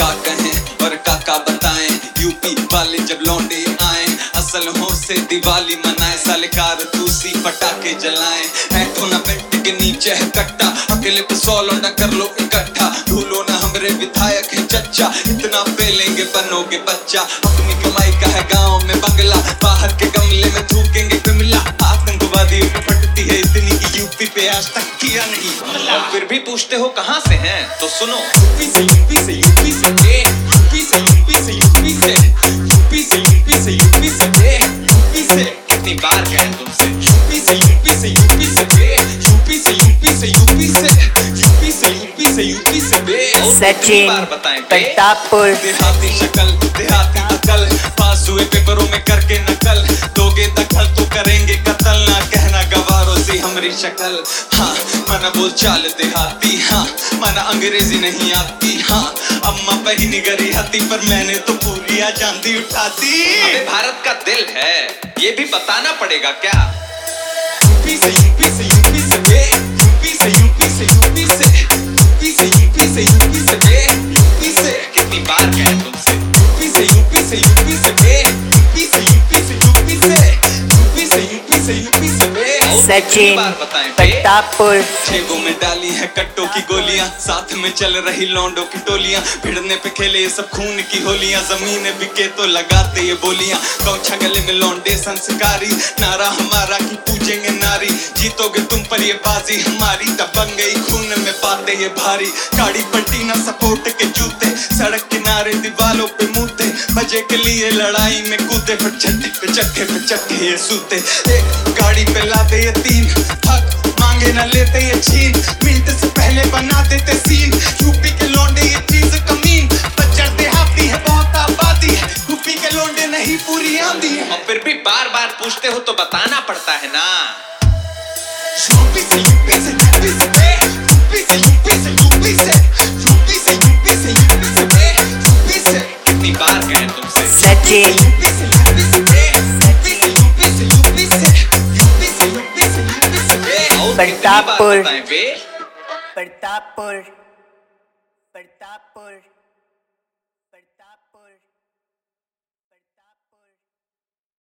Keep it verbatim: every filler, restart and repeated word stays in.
का कहें और काका बताएं, यूपी वाले जब लौंडे आए असल हो से दिवाली मनाए, साले कारतूसी पटाखे जलाएं। बैठो ना बेड के नीचे है कट्टा, अकेले पे सौ लौंडा कर लो इकट्ठा, भूलो ना हमरे विधायक है चच्चा, इतना पेलेंगे बनोगे बच्चा। अपनी कमाई का है गाँव में बंगला, बाहर के गमले में थूकेंगे पिमला, आतंकवादियों में फटती है इतनी कि यूपी पे आज तक किया नहीं हमला। और फिर भी पूछते हो कहाँ से हैं, तो सुनो यूपी से यूपी से यूपी से यूपी से यूपी से यूपी से यूपी से यूपी से यूपी से यूपी से कितनी बार कहें तुमसे, यूपी से यूपी से यूपी से यूपी से यूपी से यूपी से यूपी से यूपी से यूपी से सचिन प्रतापपुर। देहाती शक्ल देहाती अकल, पास हुए पेपरों में करके नकल, दोगे दखल तो करेंगे कत्ल, ना कहना गवारों से हमारी शक्ल। हाँ मना बोल चाल देहाती, हाँ मना अंग्रेजी नहीं आती, हाँ अम्मा बहिनी गरी हती पर मैंने तो पूरी आजादी उठाती। अबे भारत का दिल है ये भी बताना पड़ेगा क्या। यूपी से यूपी से यूपी से यूपी से यूपी से यूपी से यूपी से यूपी से यूपी से यूपी से कितनी बार कहें तुमसे, यूपी से यूपी से यूपी से यूपी से यूपी से यूपी से यूपी से यूपी से यूपी से सचिन प्रतापपुर। जेबों में डाली है कट्टों की गोलियां, साथ में चल रही लौंडों की टोलियां, भिड़ने पे खेले ये सब खून की होलियां, जमीन बिके तो लगाते ये बोलियां, गौछा गले में लौंडे संस्कारी, नारा हमारा की पूजेंगे नारी, जीतोगे तुम पर ये बाजी हमारी, दबंग गई खून में पाते ये भारी, गाड़ी पलटी ना सपोर्ट के जूते, सड़क किनारे दीवालों पे मुँहते, मजे के लिए लड़ाई में कूदे, फिर चट्टे पे चट्टे पे चट्टे ये सूते, एक गाड़ी पे लाते ये तीन, हक मांगे न लेते ये छीन, मिनट से पहले बना देते सीन, यूपी के लौंडे ये चीज कमीन, बच्चर देहाती है बहुत आबादी है, यूपी के लौंडे नहीं पूरी आंधी है। और फिर भी बार बार पूछते हो तो बताना पड़ता है ना। यूपी से यूपी से यूपी से यूपी से यूपी से यूपी से यूपी से यूपी से यूपी से यूपी से कितनी बार कहें तुमसे, सचिन यूपी से यूपी से यूपी से यूपी से यूपी से यूपी से यूपी से यूपी से प्रतापपुर प्रतापपुर प्रतापपुर।